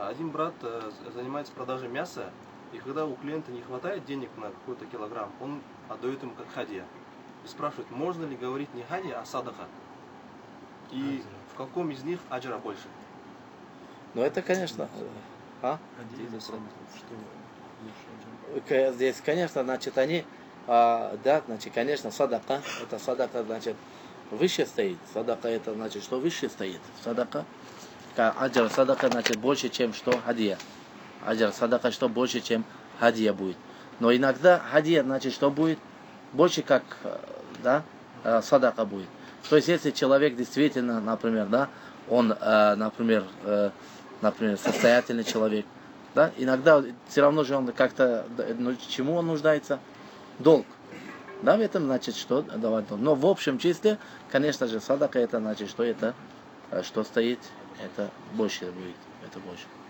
один брат занимается продажей мяса, и когда у клиента не хватает денег на какой-то килограмм, он отдает ему как хадия. И спрашивает, можно ли говорить не хадия, а садака? И в каком из них аджра больше? Ну это, конечно. Здесь, конечно, значит, они, да, значит, конечно, садака, это садака, значит, выше стоит. Садака это значит, что выше стоит. Садака, аджар садака, значит, больше, чем что хадия. Аджар садака, что больше, чем хадия будет. Но иногда хадия, значит, что будет? Больше как, да, садака будет. То есть, если человек действительно, например, да, он, например, состоятельный человек, да, иногда все равно же он как-то, ну, чему он нуждается? Долг. Да, в этом значит, что давать долг. Но в общем числе, конечно же, садака это значит, что это, что стоит, это больше будет, это больше.